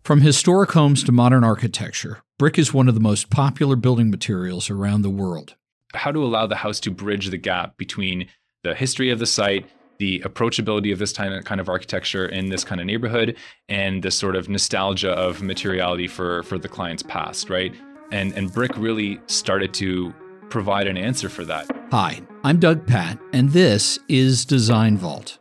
From historic homes to modern architecture, brick is one of the most popular building materials around the world. How to allow the house to bridge the gap between the history of the site, the approachability of this kind of architecture in this kind of neighborhood, and the sort of nostalgia of materiality for the client's past, right? And brick really started to provide an answer for that. Hi, I'm Doug Patt, and this is Design Vault.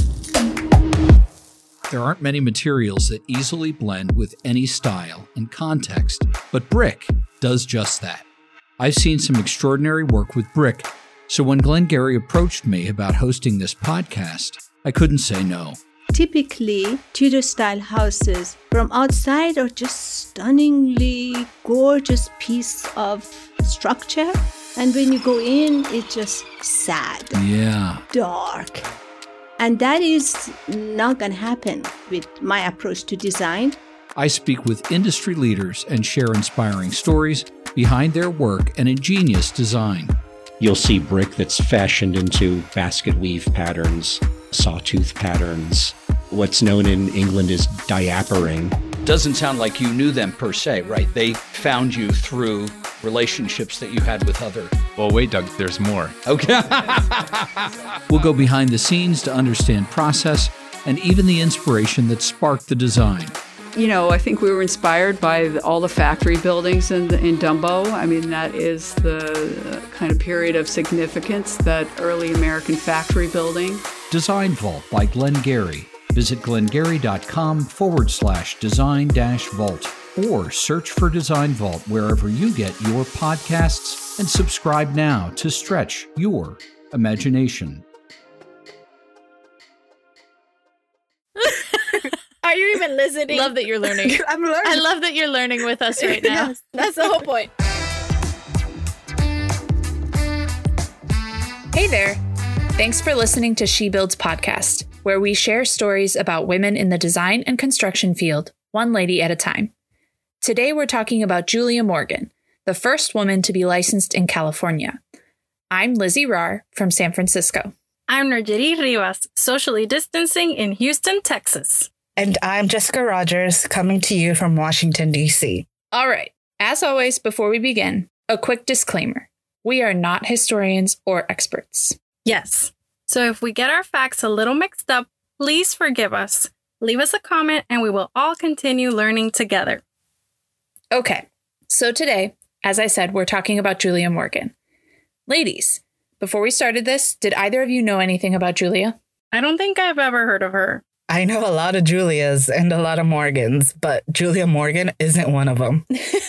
There aren't many materials that easily blend with any style and context, but brick does just that. I've seen some extraordinary work with brick, so when Glenn Gary approached me about hosting this podcast, I couldn't say no. Typically, Tudor-style houses from outside are just stunningly gorgeous piece of structure, and when you go in, it's just sad, dark. And that is not going to happen with my approach to design. I speak with industry leaders and share inspiring stories behind their work and ingenious design. You'll see brick that's fashioned into basket weave patterns, sawtooth patterns. What's known in England as diapering. Doesn't sound like you knew them per se, right? They found you through relationships that you had with other. Well, wait, Doug, there's more. Okay. We'll go behind the scenes to understand process and even the inspiration that sparked the design. You know, I think we were inspired by all the factory buildings in Dumbo. I mean, that is the kind of period of significance, that early American factory building. Design Vault by Glenn Gary. Visit glengary.com/design-vault or search for Design Vault wherever you get your podcasts and subscribe now to stretch your imagination. Are you even listening? Love that you're learning. I'm learning. I love that you're learning with us right now. Yes, that's the whole point. Hey there. Thanks for listening to She Builds podcast, where we share stories about women in the design and construction field, one lady at a time. Today we're talking about Julia Morgan, the first woman to be licensed in California. I'm Lizzie Rahr from San Francisco. I'm Nergiri Rivas, socially distancing in Houston, Texas. And I'm Jessica Rogers, coming to you from Washington, D.C. All right. As always, before we begin, a quick disclaimer. We are not historians or experts. Yes. So if we get our facts a little mixed up, please forgive us. Leave us a comment and we will all continue learning together. Okay. So today, as I said, we're talking about Julia Morgan. Ladies, before we started this, did either of you know anything about Julia? I don't think I've ever heard of her. I know a lot of Julias and a lot of Morgans, but Julia Morgan isn't one of them.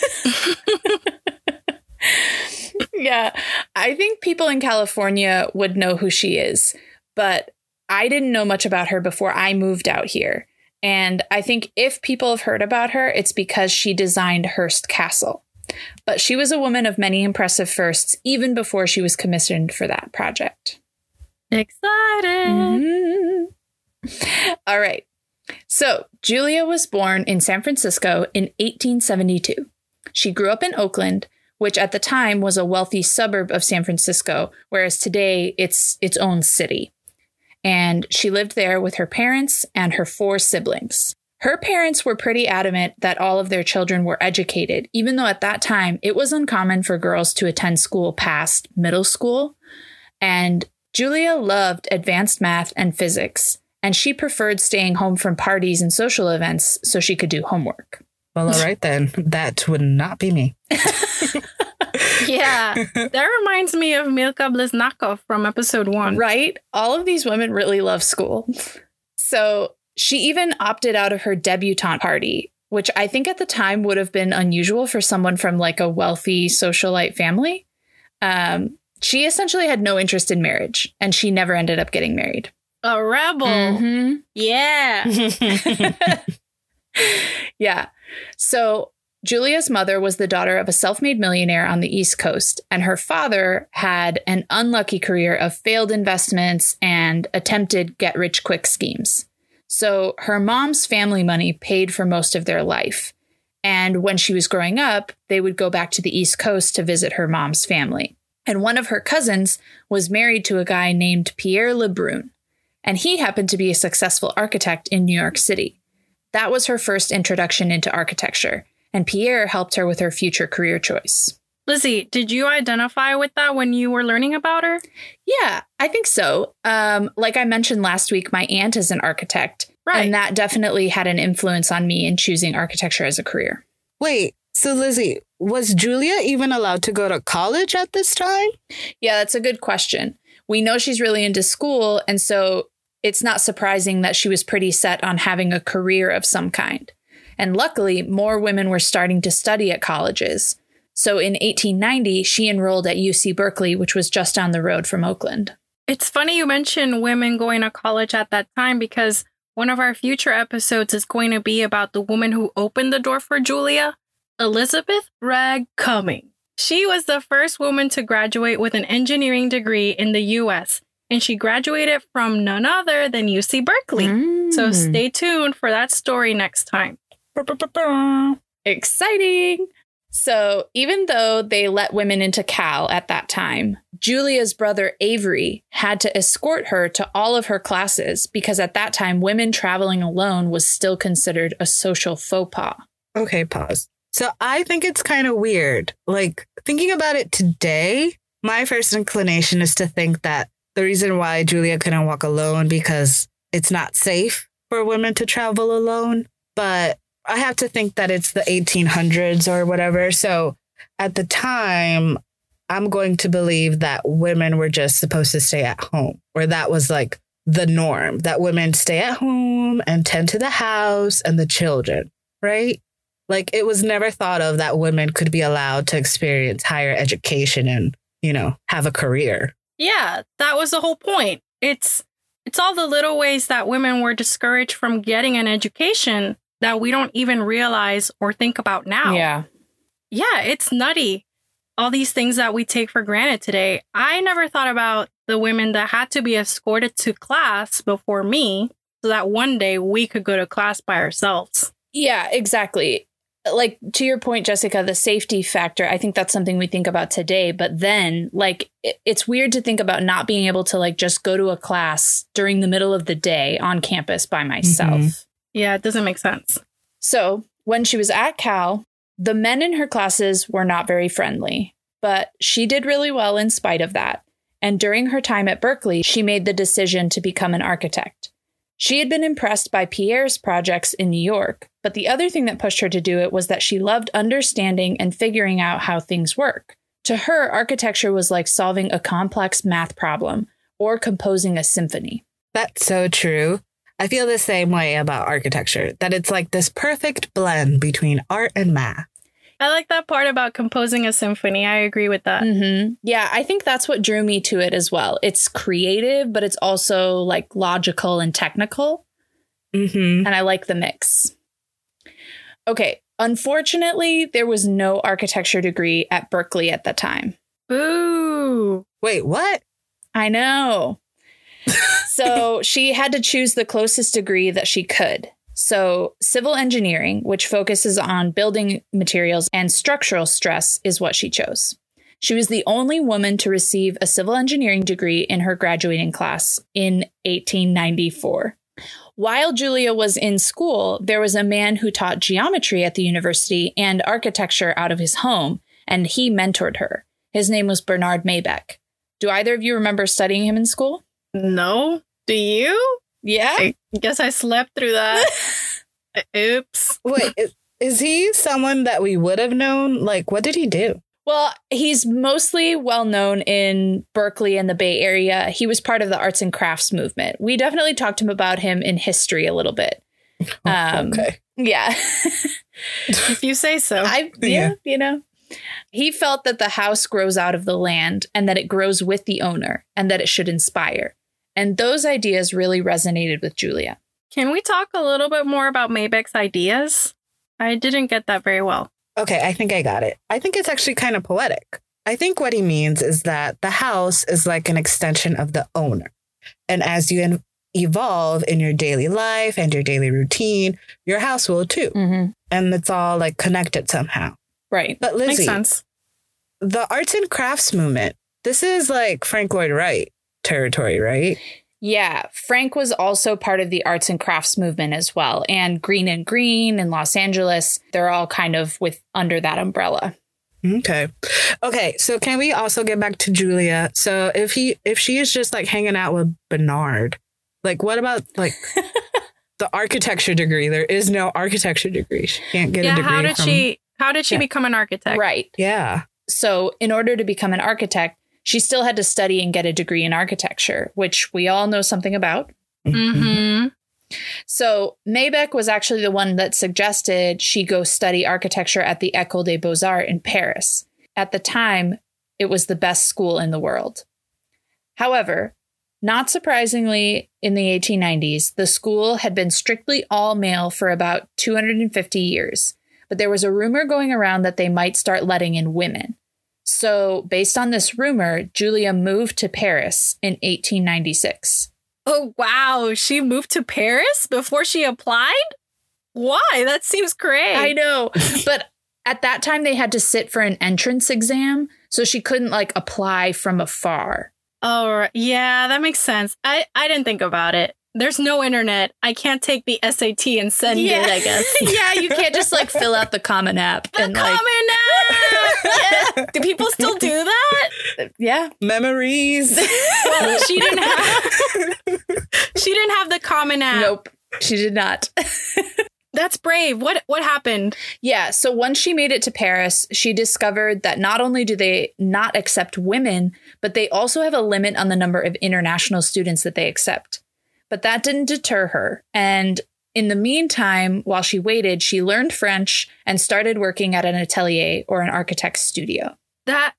Yeah, I think people in California would know who she is, but I didn't know much about her before I moved out here. And I think if people have heard about her, it's because she designed Hearst Castle. But she was a woman of many impressive firsts, even before she was commissioned for that project. Excited! Mm-hmm. All right. So Julia was born in San Francisco in 1872. She grew up in Oakland, which at the time was a wealthy suburb of San Francisco, whereas today it's its own city. And she lived there with her parents and her 4 siblings. Her parents were pretty adamant that all of their children were educated, even though at that time it was uncommon for girls to attend school past middle school. And Julia loved advanced math and physics, and she preferred staying home from parties and social events so she could do homework. Well, all right then. That would not be me. Yeah, that reminds me of Milka Blesnakov from episode 1. Right? All of these women really love school. So she even opted out of her debutante party, which I think at the time would have been unusual for someone from like a wealthy socialite family. She essentially had no interest in marriage, and she never ended up getting married. A rebel. Mm-hmm. Yeah. Yeah. So Julia's mother was the daughter of a self-made millionaire on the East Coast, and her father had an unlucky career of failed investments and attempted get-rich-quick schemes. So her mom's family money paid for most of their life. And when she was growing up, they would go back to the East Coast to visit her mom's family. And one of her cousins was married to a guy named Pierre Lebrun, and he happened to be a successful architect in New York City. That was her first introduction into architecture, and Pierre helped her with her future career choice. Lizzie, did you identify with that when you were learning about her? Yeah, I think so. Like I mentioned last week, my aunt is an architect. Right. And that definitely had an influence on me in choosing architecture as a career. Wait, so Lizzie, was Julia even allowed to go to college at this time? Yeah, that's a good question. We know she's really into school, and so it's not surprising that she was pretty set on having a career of some kind. And luckily, more women were starting to study at colleges. So in 1890, she enrolled at UC Berkeley, which was just down the road from Oakland. It's funny you mentioned women going to college at that time because one of our future episodes is going to be about the woman who opened the door for Julia, Elizabeth Bragg Cumming. She was the first woman to graduate with an engineering degree in the U.S., and she graduated from none other than UC Berkeley. So stay tuned for that story next time. Exciting! So even though they let women into Cal at that time, Julia's brother Avery had to escort her to all of her classes because at that time, women traveling alone was still considered a social faux pas. Okay, pause. So I think it's kind of weird. Like, thinking about it today, my first inclination is to think that the reason why Julia couldn't walk alone because it's not safe for women to travel alone. But I have to think that it's the 1800s or whatever. So at the time, I'm going to believe that women were just supposed to stay at home, or that was like the norm, that women stay at home and tend to the house and the children, right? Like, it was never thought of that women could be allowed to experience higher education and, you know, have a career. Yeah, that was the whole point. It's all the little ways that women were discouraged from getting an education that we don't even realize or think about now. Yeah, it's nutty. All these things that we take for granted today. I never thought about the women that had to be escorted to class before me so that one day we could go to class by ourselves. Yeah, exactly. Like, to your point, Jessica, the safety factor, I think that's something we think about today. But then, like, it's weird to think about not being able to, like, just go to a class during the middle of the day on campus by myself. Mm-hmm. Yeah, it doesn't make sense. So when she was at Cal, the men in her classes were not very friendly, but she did really well in spite of that. And during her time at Berkeley, she made the decision to become an architect. She had been impressed by Pierre's projects in New York, but the other thing that pushed her to do it was that she loved understanding and figuring out how things work. To her, architecture was like solving a complex math problem or composing a symphony. That's so true. I feel the same way about architecture, that it's like this perfect blend between art and math. I like that part about composing a symphony. I agree with that. Mm-hmm. Yeah, I think that's what drew me to it as well. It's creative, but it's also like logical and technical. Mm-hmm. And I like the mix. Okay, unfortunately, there was no architecture degree at Berkeley at the time. Boo! Wait, what? I know. So she had to choose the closest degree that she could. So civil engineering, which focuses on building materials and structural stress, is what she chose. She was the only woman to receive a civil engineering degree in her graduating class in 1894. While Julia was in school, there was a man who taught geometry at the university and architecture out of his home, and he mentored her. His name was Bernard Maybeck. Do either of you remember studying him in school? No? Do you? Yeah. I guess I slept through that. Oops. Wait, is he someone that we would have known? Like, what did he do? Well, he's mostly well known in Berkeley and the Bay Area. He was part of the arts and crafts movement. We definitely talked to him about him in history a little bit. Okay. Yeah. If you say so. You know. He felt that the house grows out of the land and that it grows with the owner and that it should inspire. And those ideas really resonated with Julia. Can we talk a little bit more about Maybeck's ideas? I didn't get that very well. Okay, I think I got it. I think it's actually kind of poetic. I think what he means is that the house is like an extension of the owner. And as you evolve in your daily life and your daily routine, your house will too. Mm-hmm. And it's all like connected somehow. Right. But Lizzie, Makes sense. The arts and crafts movement, this is like Frank Lloyd Wright territory, right? Yeah, Frank was also part of the arts and crafts movement as well. And Green and Green in Los Angeles, they're all kind of under that umbrella. Okay. So can we also get back to Julia? So if she is just like hanging out with Bernard, like what about like the architecture degree? There is no architecture degree. She can't get a degree. How did she become an architect? Right. Yeah. So in order to become an architect, she still had to study and get a degree in architecture, which we all know something about. Mm-hmm. So Maybeck was actually the one that suggested she go study architecture at the École des Beaux-Arts in Paris. At the time, it was the best school in the world. However, not surprisingly, in the 1890s, the school had been strictly all male for about 250 years. But there was a rumor going around that they might start letting in women. So based on this rumor, Julia moved to Paris in 1896. Oh, wow. She moved to Paris before she applied? Why? That seems great. I know. But at that time, they had to sit for an entrance exam. So she couldn't like apply from afar. Oh, yeah, that makes sense. I didn't think about it. There's no internet. I can't take the SAT and send it, I guess. Yeah, you can't just like fill out the Common App. Common App! Yeah. Do people still do that? Yeah. Memories. Well, she didn't have the Common App. Nope, she did not. That's brave. What happened? Yeah, so once she made it to Paris, she discovered that not only do they not accept women, but they also have a limit on the number of international students that they accept. But that didn't deter her. And in the meantime, while she waited, she learned French and started working at an atelier or an architect's studio. That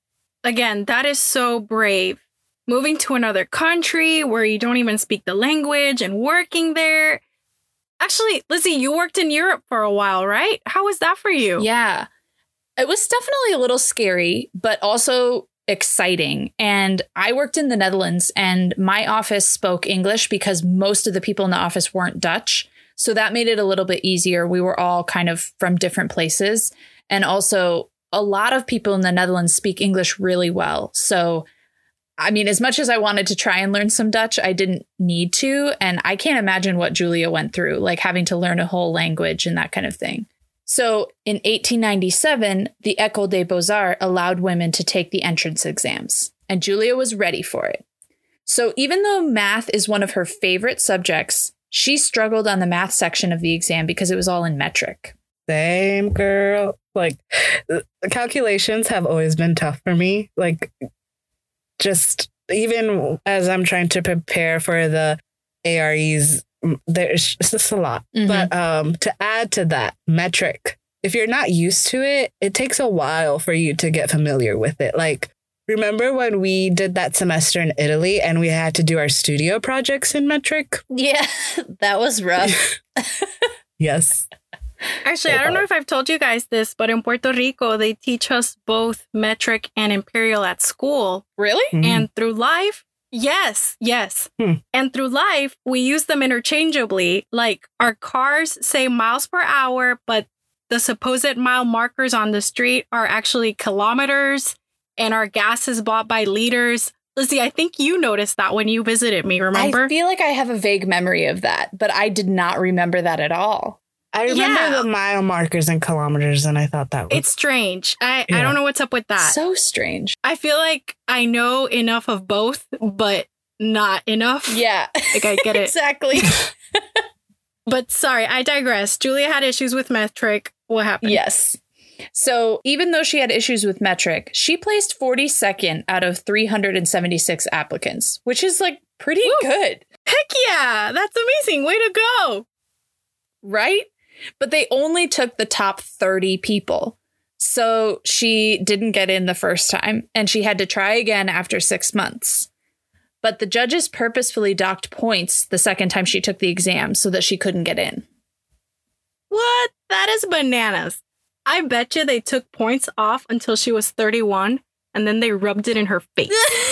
is so brave. Moving to another country where you don't even speak the language and working there. Actually, Lizzie, you worked in Europe for a while, right? How was that for you? Yeah, it was definitely a little scary, but also exciting. And I worked in the Netherlands and my office spoke English because most of the people in the office weren't Dutch. So that made it a little bit easier. We were all kind of from different places. And also a lot of people in the Netherlands speak English really well. So, I mean, as much as I wanted to try and learn some Dutch, I didn't need to. And I can't imagine what Julia went through, like having to learn a whole language and that kind of thing. So in 1897, the École des Beaux-Arts allowed women to take the entrance exams, and Julia was ready for it. So even though math is one of her favorite subjects, she struggled on the math section of the exam because it was all in metric. Same, girl. Like, the calculations have always been tough for me. Like, just even as I'm trying to prepare for the AREs, there's just a lot. Mm-hmm. But to add to that, metric, if you're not used to it, it takes a while for you to get familiar with it. Like, remember when we did that semester in Italy and we had to do our studio projects in metric? Yeah, that was rough. Yes. Actually, I don't know if I've told you guys this, but in Puerto Rico, they teach us both metric and imperial at school. Really? Mm-hmm. And through life, yes. And through life, we use them interchangeably. Like our cars say miles per hour, but the supposed mile markers on the street are actually kilometers, and our gas is bought by liters. Lizzie, I think you noticed that when you visited me, remember? I feel like I have a vague memory of that, but I did not remember that at all. I remember the mile markers and kilometers, and I thought that was... It's strange. I don't know what's up with that. So strange. I feel like I know enough of both, but not enough. Yeah. Like, I get it. Exactly. But sorry, I digress. Julia had issues with metric. What happened? Yes. So even though she had issues with metric, she placed 42nd out of 376 applicants, which is like pretty good. Heck yeah. That's amazing. Way to go. Right? But they only took the top 30 people. So she didn't get in the first time, and she had to try again after 6 months. But the judges purposefully docked points the second time she took the exam so that she couldn't get in. What? That is bananas. I bet you they took points off until she was 31, and then they rubbed it in her face.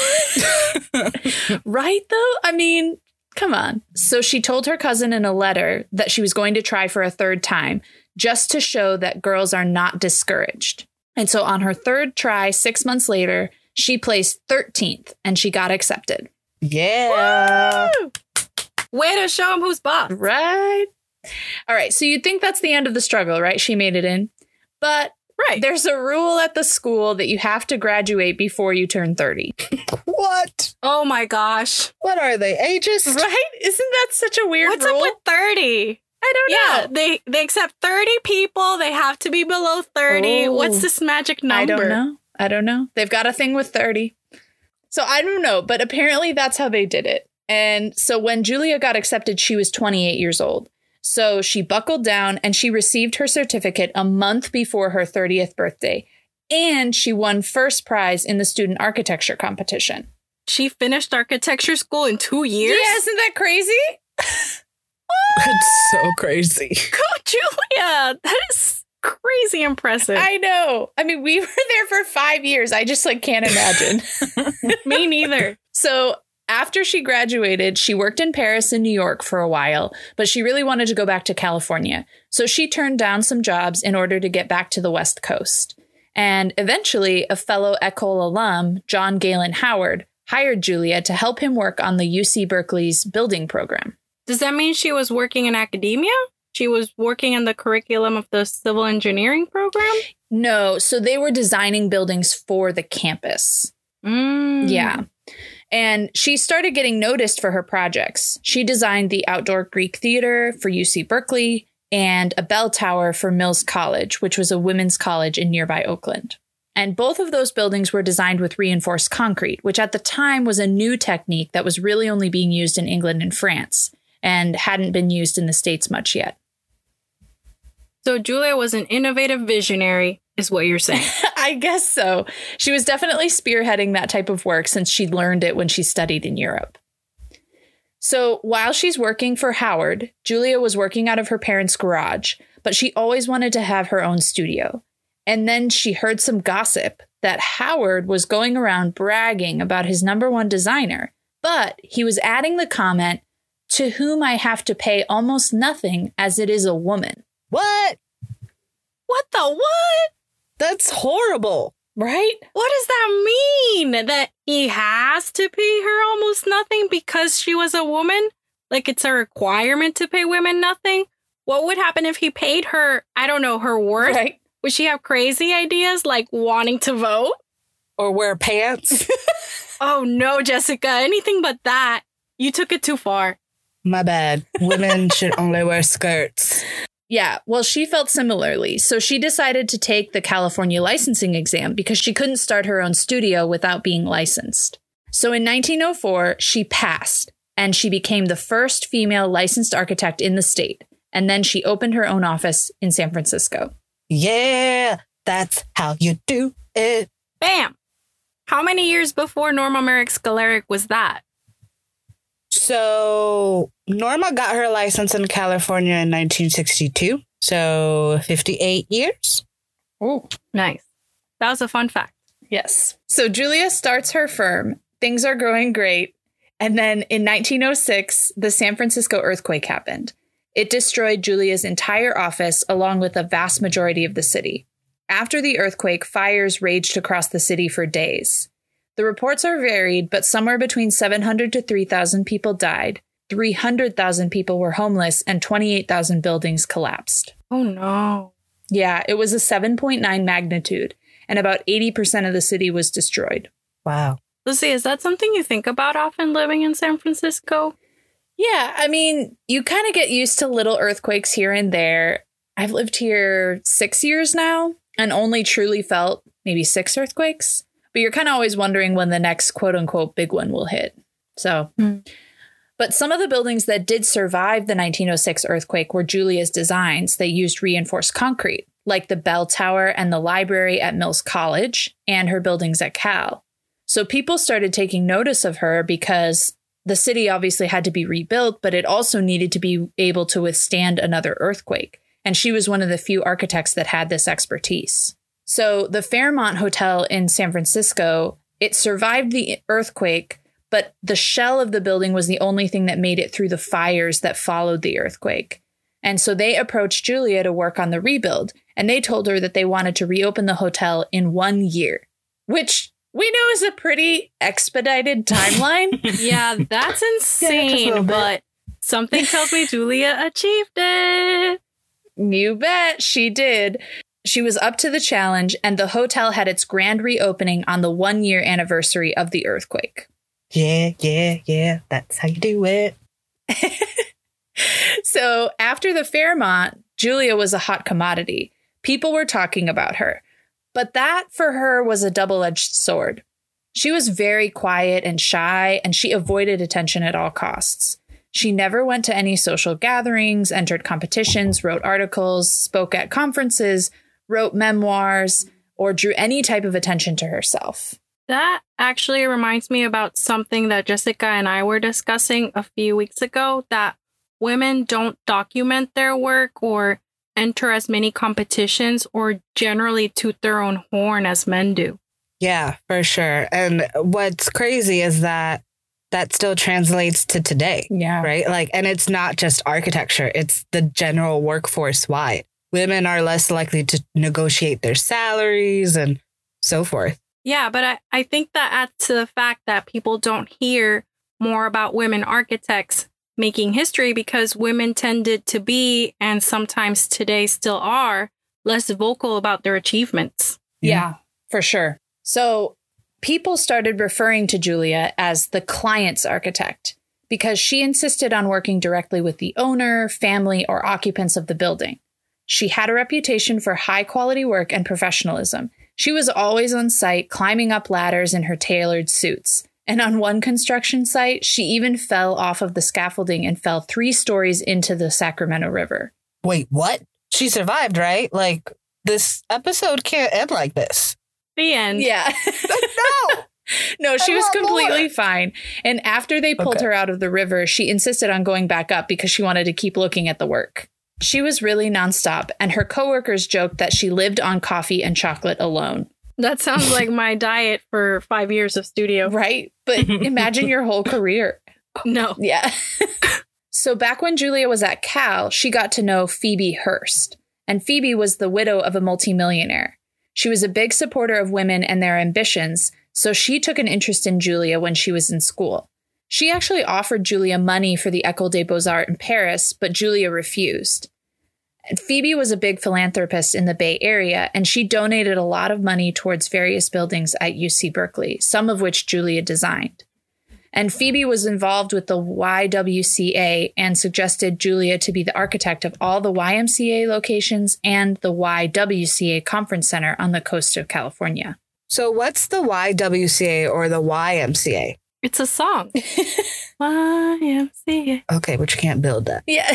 Right, though? I mean... Come on. So she told her cousin in a letter that she was going to try for a third time just to show that girls are not discouraged. And so on her third try, 6 months later, she placed 13th and she got accepted. Yeah. Woo! Way to show him who's boss. Right. All right. So you'd think that's the end of the struggle, right? She made it in. But there's a rule at the school that you have to graduate before you turn 30. What? Oh my gosh. What are they? Ageist? Right? Isn't that such a weird What's rule? up with 30? I don't know. They accept 30 people. They have to be below 30. Oh. What's this magic number? I don't know. They've got a thing with 30. So I don't know, but apparently that's how they did it. And so when Julia got accepted, she was 28 years old. So she buckled down and she received her certificate a month before her 30th birthday. And she won first prize in the student architecture competition. She finished architecture school in 2 years? Yeah, isn't that crazy? That's so crazy. Go, Julia! That is crazy impressive. I know. I mean, we were there for 5 years. I just can't imagine. Me neither. So after she graduated, she worked in Paris and New York for a while, but she really wanted to go back to California. So she turned down some jobs in order to get back to the West Coast. And eventually, a fellow Ecole alum, John Galen Howard, hired Julia to help him work on the UC Berkeley's building program. Does that mean she was working in academia? She was working in the curriculum of the civil engineering program? No, so they were designing buildings for the campus. Yeah. And she started getting noticed for her projects. She designed the outdoor Greek theater for UC Berkeley and a bell tower for Mills College, which was a women's college in nearby Oakland. And both of those buildings were designed with reinforced concrete, which at the time was a new technique that was really only being used in England and France and hadn't been used in the States much yet. So Julia was an innovative visionary, is what you're saying. I guess so. She was definitely spearheading that type of work since she learned it when she studied in Europe. So while she's working for Howard, Julia was working out of her parents' garage, but she always wanted to have her own studio. And then she heard some gossip that Howard was going around bragging about his #1 designer, but he was adding the comment, "To whom I have to pay almost nothing as it is a woman." What? What the what? That's horrible. Right? What does that mean? That he has to pay her almost nothing because she was a woman? Like it's a requirement to pay women nothing? What would happen if he paid her, I don't know, her worth? Right. Would she have crazy ideas like wanting to vote? Or wear pants? Oh no, Jessica, anything but that. You took it too far. My bad. Women should only wear skirts. Yeah, well, she felt similarly. So she decided to take the California licensing exam because she couldn't start her own studio without being licensed. So in 1904, she passed and she became the first female licensed architect in the state. And then she opened her own office in San Francisco. Yeah, that's how you do it. Bam! How many years before Norma Merrick Scalaric was that? So Norma got her license in California in 1962. So 58 years. Oh, nice. That was a fun fact. Yes. So Julia starts her firm. Things are growing great. And then in 1906, the San Francisco earthquake happened. It destroyed Julia's entire office along with a vast majority of the city. After the earthquake, fires raged across the city for days. The reports are varied, but somewhere between 700 to 3,000 people died, 300,000 people were homeless, and 28,000 buildings collapsed. Oh, no. Yeah, it was a 7.9 magnitude, and about 80% of the city was destroyed. Wow. Lucy, is that something you think about often living in San Francisco? Yeah, I mean, you kind of get used to little earthquakes here and there. I've lived here 6 years now and only truly felt maybe 6 earthquakes. But you're kind of always wondering when the next quote unquote big one will hit. So, But some of the buildings that did survive the 1906 earthquake were Julia's designs that used reinforced concrete, like the bell tower and the library at Mills College and her buildings at Cal. So people started taking notice of her because the city obviously had to be rebuilt, but it also needed to be able to withstand another earthquake. And she was one of the few architects that had this expertise. So the Fairmont Hotel in San Francisco, it survived the earthquake, but the shell of the building was the only thing that made it through the fires that followed the earthquake. And so they approached Julia to work on the rebuild, and they told her that they wanted to reopen the hotel in 1 year, which we know is a pretty expedited timeline. Yeah, that's insane, but something tells me Julia achieved it. You bet she did. She was up to the challenge, and the hotel had its grand reopening on the 1-year anniversary of the earthquake. Yeah. That's how you do it. So after the Fairmont, Julia was a hot commodity. People were talking about her. But that, for her, was a double-edged sword. She was very quiet and shy, and she avoided attention at all costs. She never went to any social gatherings, entered competitions, wrote articles, spoke at conferences, wrote memoirs, or drew any type of attention to herself. That actually reminds me about something that Jessica and I were discussing a few weeks ago, that women don't document their work or enter as many competitions or generally toot their own horn as men do. Yeah, for sure. And what's crazy is that still translates to today. Yeah. Right? Like, and it's not just architecture, it's the general workforce wide. Women are less likely to negotiate their salaries and so forth. Yeah, but I think that adds to the fact that people don't hear more about women architects making history because women tended to be, and sometimes today still are, less vocal about their achievements. Yeah, for sure. So people started referring to Julia as the client's architect because she insisted on working directly with the owner, family, or occupants of the building. She had a reputation for high quality work and professionalism. She was always on site, climbing up ladders in her tailored suits. And on one construction site, she even fell off of the scaffolding and fell 3 stories into the Sacramento River. Wait, what? She survived, right? Like, this episode can't end like this. The end. Yeah. No, she was completely fine. And after they pulled her out of the river, she insisted on going back up because she wanted to keep looking at the work. She was really nonstop, and her coworkers joked that she lived on coffee and chocolate alone. That sounds like my diet for 5 years of studio. Right? But imagine your whole career. No. Yeah. So back when Julia was at Cal, she got to know Phoebe Hearst. And Phoebe was the widow of a multimillionaire. She was a big supporter of women and their ambitions, so she took an interest in Julia when she was in school. She actually offered Julia money for the École des Beaux-Arts in Paris, but Julia refused. Phoebe was a big philanthropist in the Bay Area, and she donated a lot of money towards various buildings at UC Berkeley, some of which Julia designed. And Phoebe was involved with the YWCA and suggested Julia to be the architect of all the YMCA locations and the YWCA Conference Center on the coast of California. So what's the YWCA or the YMCA? It's a song. YMCA. Okay, but you can't build that. Yeah.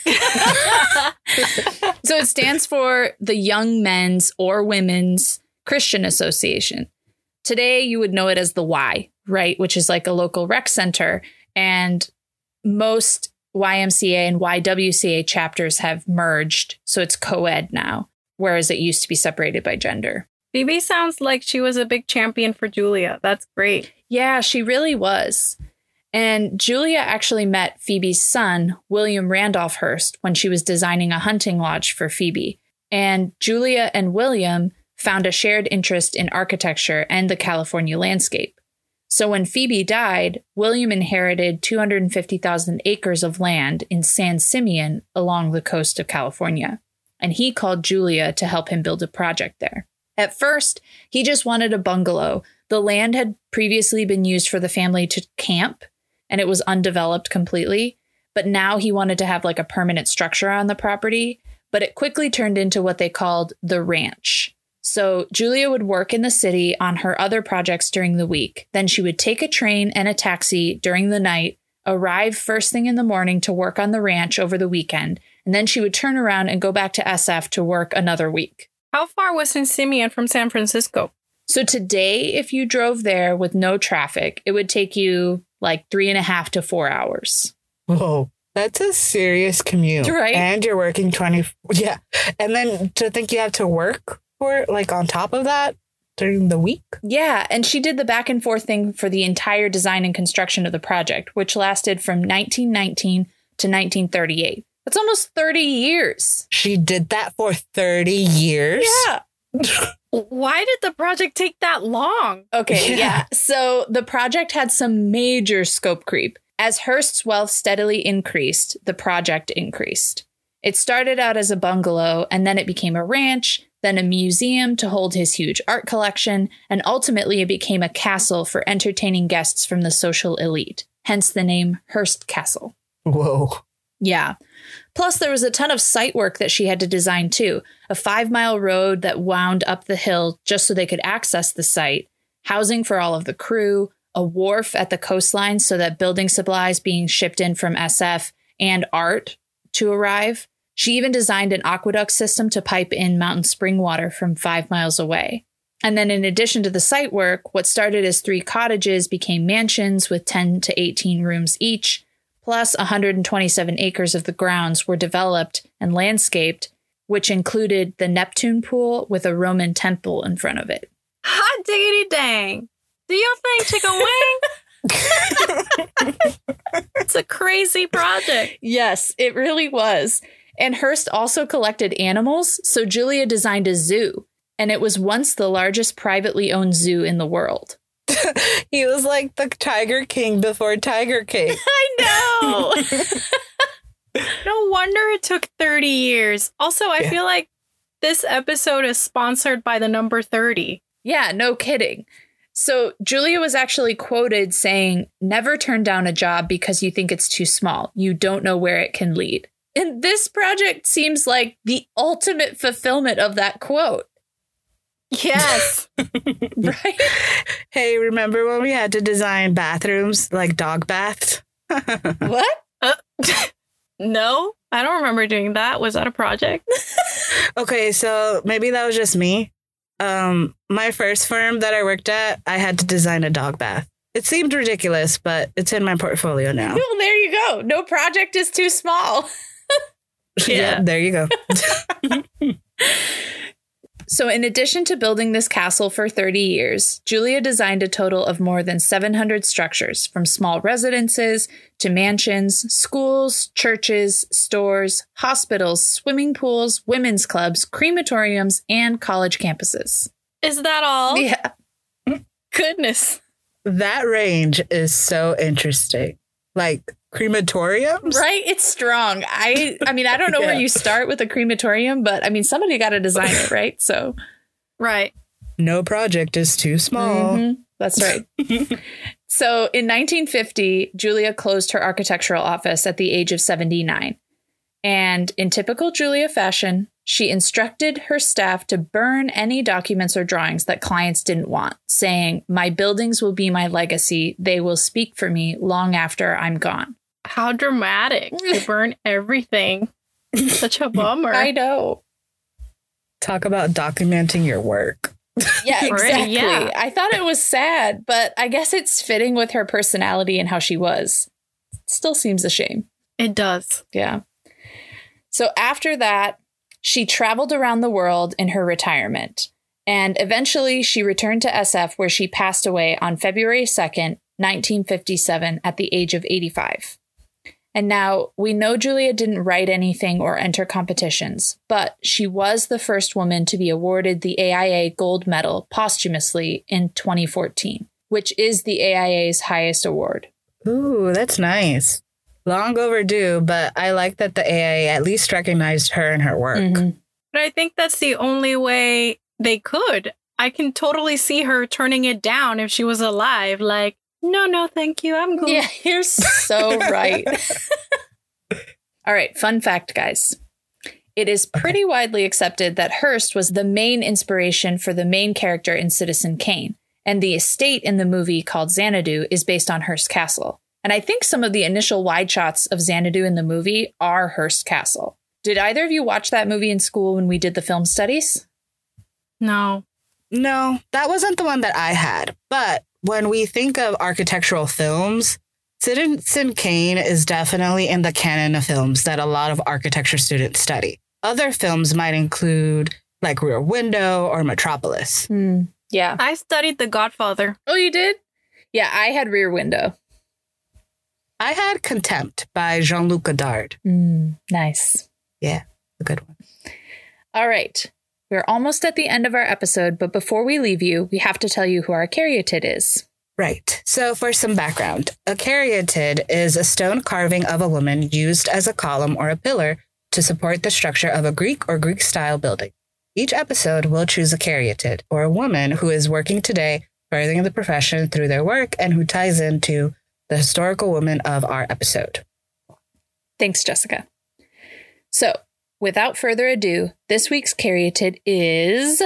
So it stands for the Young Men's or Women's Christian Association. Today, you would know it as the Y, right? Which is like a local rec center. And most YMCA and YWCA chapters have merged. So it's co-ed now, whereas it used to be separated by gender. Phoebe sounds like she was a big champion for Julia. That's great. Yeah, she really was. And Julia actually met Phoebe's son, William Randolph Hearst, when she was designing a hunting lodge for Phoebe. And Julia and William found a shared interest in architecture and the California landscape. So when Phoebe died, William inherited 250,000 acres of land in San Simeon along the coast of California. And he called Julia to help him build a project there. At first, he just wanted a bungalow. The land had previously been used for the family to camp, and it was undeveloped completely. But now he wanted to have like a permanent structure on the property. But it quickly turned into what they called the ranch. So Julia would work in the city on her other projects during the week. Then she would take a train and a taxi during the night, arrive first thing in the morning to work on the ranch over the weekend. And then she would turn around and go back to SF to work another week. How far was San Simeon from San Francisco? So today, if you drove there with no traffic, it would take you like 3.5 to 4 hours. Whoa, that's a serious commute. Right. And you're working 20. Yeah. And then to think you have to work for like on top of that during the week. Yeah. And she did the back and forth thing for the entire design and construction of the project, which lasted from 1919 to 1938. That's almost 30 years. She did that for 30 years? Yeah. Why did the project take that long? Okay, yeah. So the project had some major scope creep. As Hearst's wealth steadily increased, the project increased. It started out as a bungalow, and then it became a ranch, then a museum to hold his huge art collection, and ultimately it became a castle for entertaining guests from the social elite. Hence the name Hearst Castle. Whoa. Yeah. Plus, there was a ton of site work that she had to design, too. A 5-mile road that wound up the hill just so they could access the site, housing for all of the crew, a wharf at the coastline so that building supplies being shipped in from SF and art to arrive. She even designed an aqueduct system to pipe in mountain spring water from 5 miles away. And then in addition to the site work, what started as 3 cottages became mansions with 10 to 18 rooms each, plus 127 acres of the grounds were developed and landscaped, which included the Neptune pool with a Roman temple in front of it. Hot diggity dang. Do your thing, chicken wing. It's a crazy project. Yes, it really was. And Hearst also collected animals, so Julia designed a zoo, and it was once the largest privately owned zoo in the world. He was like the Tiger King before Tiger King. I know. No wonder it took 30 years. Also, I feel like this episode is sponsored by the number 30. Yeah, no kidding. So Julia was actually quoted saying, "Never turn down a job because you think it's too small. You don't know where it can lead." And this project seems like the ultimate fulfillment of that quote. Yes. Right? Hey, remember when we had to design bathrooms, like dog baths? What? No, I don't remember doing that. Was that a project? Okay, so maybe that was just me. My first firm that I worked at, I had to design a dog bath. It seemed ridiculous, but it's in my portfolio now. Well, there you go. No project is too small. Yeah, there you go. So in addition to building this castle for 30 years, Julia designed a total of more than 700 structures, from small residences to mansions, schools, churches, stores, hospitals, swimming pools, women's clubs, crematoriums, and college campuses. Is that all? Yeah. Goodness. That range is so interesting. Like crematoriums? Right? It's strong. I mean, I don't know where you start with a crematorium, but I mean, somebody got to design it, right? So, right. No project is too small. Mm-hmm. That's right. So in 1950, Julia closed her architectural office at the age of 79. And in typical Julia fashion, she instructed her staff to burn any documents or drawings that clients didn't want, saying, "My buildings will be my legacy. They will speak for me long after I'm gone." How dramatic. They burn everything. Such a bummer. I know. Talk about documenting your work. Yeah, exactly. Yeah. I thought it was sad, but I guess it's fitting with her personality and how she was. Still seems a shame. It does. Yeah. So after that, she traveled around the world in her retirement. And eventually she returned to SF, where she passed away on February 2nd, 1957, at the age of 85. And now, we know Julia didn't write anything or enter competitions, but she was the first woman to be awarded the AIA Gold Medal posthumously in 2014, which is the AIA's highest award. Ooh, that's nice. Long overdue, but I like that the AIA at least recognized her and her work. Mm-hmm. But I think that's the only way they could. I can totally see her turning it down if she was alive. Like, no, thank you. I'm good. Yeah, you're so right. All right, fun fact, guys. It is pretty widely accepted that Hearst was the main inspiration for the main character in Citizen Kane, and the estate in the movie called Xanadu is based on Hearst Castle. And I think some of the initial wide shots of Xanadu in the movie are Hearst Castle. Did either of you watch that movie in school when we did the film studies? No. No, that wasn't the one that I had. But when we think of architectural films, Citizen Kane is definitely in the canon of films that a lot of architecture students study. Other films might include like Rear Window or Metropolis. Yeah. I studied The Godfather. Oh, you did? Yeah, I had Rear Window. I had Contempt by Jean-Luc Godard. Nice. Yeah, a good one. All right. We're almost at the end of our episode, but before we leave you, we have to tell you who our caryatid is. Right. So for some background, a caryatid is a stone carving of a woman used as a column or a pillar to support the structure of a Greek or Greek-style building. Each episode will choose a caryatid, or a woman who is working today, furthering the profession through their work and who ties into the historical woman of our episode. Thanks, Jessica. So, without further ado, this week's caryatid is...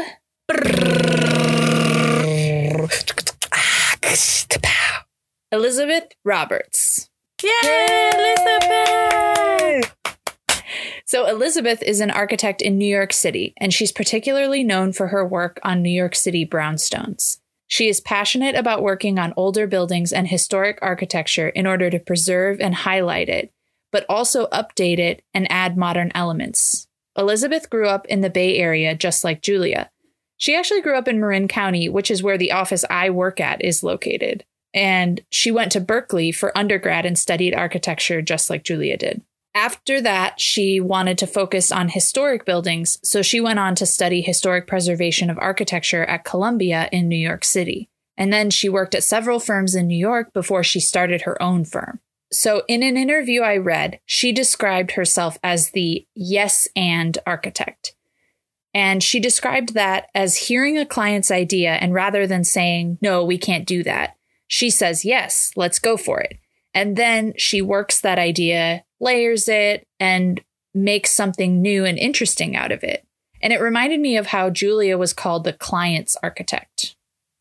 Elizabeth Roberts. Yay, Elizabeth! So Elizabeth is an architect in New York City, and she's particularly known for her work on New York City brownstones. She is passionate about working on older buildings and historic architecture in order to preserve and highlight it, but also update it and add modern elements. Elizabeth grew up in the Bay Area just like Julia. She actually grew up in Marin County, which is where the office I work at is located. And she went to Berkeley for undergrad and studied architecture just like Julia did. After that, she wanted to focus on historic buildings, so she went on to study historic preservation of architecture at Columbia in New York City. And then she worked at several firms in New York before she started her own firm. So in an interview I read, she described herself as the yes and architect. And she described that as hearing a client's idea, and rather than saying, no, we can't do that, she says, yes, let's go for it. And then she works that idea, layers it, and makes something new and interesting out of it. And it reminded me of how Julia was called the client's architect.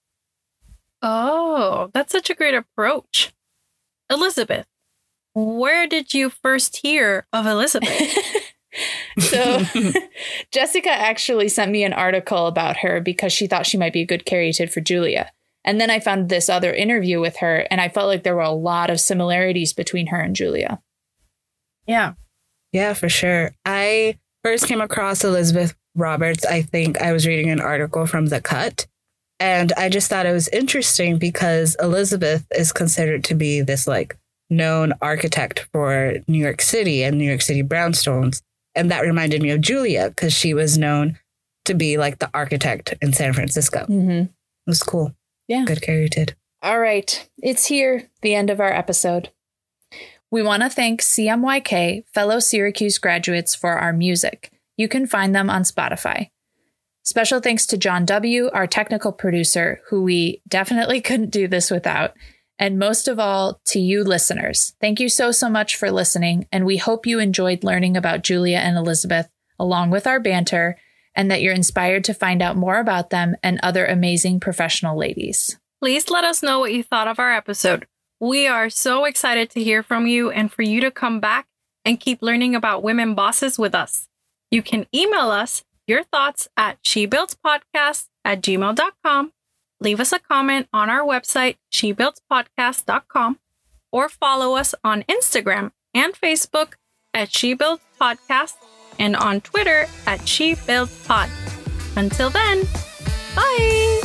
Oh, that's such a great approach. Elizabeth, where did you first hear of Elizabeth? So Jessica actually sent me an article about her because she thought she might be a good caryatid for Julia. And then I found this other interview with her, and I felt like there were a lot of similarities between her and Julia. Yeah. Yeah, for sure. I first came across Elizabeth Roberts. I think I was reading an article from The Cut, and I just thought it was interesting because Elizabeth is considered to be this like known architect for New York City and New York City brownstones. And that reminded me of Julia because she was known to be like the architect in San Francisco. Mm-hmm. It was cool. Yeah. Good caryatid. All right. It's here, the end of our episode. We want to thank CMYK, fellow Syracuse graduates, for our music. You can find them on Spotify. Special thanks to John W., our technical producer, who we definitely couldn't do this without. And most of all, to you listeners. Thank you so much for listening, and we hope you enjoyed learning about Julia and Elizabeth, along with our banter, and that you're inspired to find out more about them and other amazing professional ladies. Please let us know what you thought of our episode. We are so excited to hear from you and for you to come back and keep learning about women bosses with us. You can email us your thoughts at shebuildspodcast@gmail.com. Leave us a comment on our website, shebuildspodcast.com, or follow us on Instagram and Facebook at shebuildspodcast and on Twitter at shebuildpod. Until then, bye!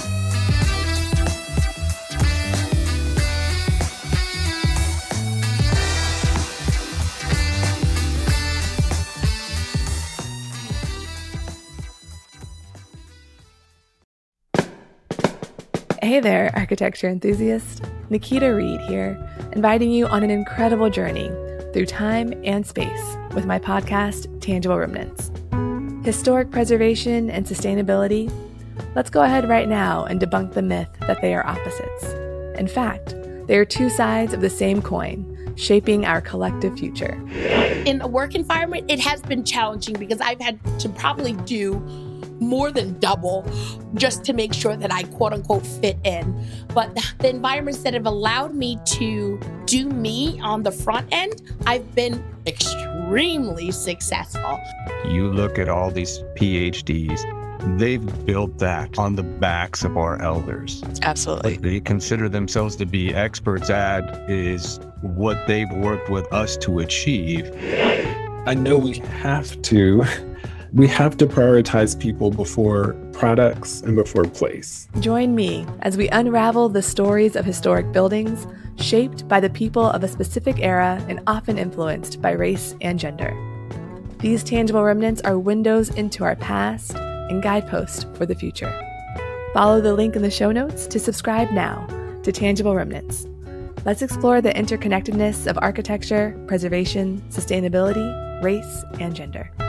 Hey there, architecture enthusiast. Nikita Reed here, inviting you on an incredible journey through time and space with my podcast, Tangible Remnants. Historic preservation and sustainability? Let's go ahead right now and debunk the myth that they are opposites. In fact, they are two sides of the same coin, shaping our collective future. In a work environment, it has been challenging because I've had to probably do more than double just to make sure that I quote unquote fit in. But the environments that have allowed me to do me on the front end, I've been extremely successful. You look at all these PhDs, they've built that on the backs of our elders. Absolutely. What they consider themselves to be experts at is what they've worked with us to achieve. I know we have to prioritize people before products and before place. Join me as we unravel the stories of historic buildings shaped by the people of a specific era and often influenced by race and gender. These tangible remnants are windows into our past, and guidepost for the future. Follow the link in the show notes to subscribe now to Tangible Remnants. Let's explore the interconnectedness of architecture, preservation, sustainability, race, and gender.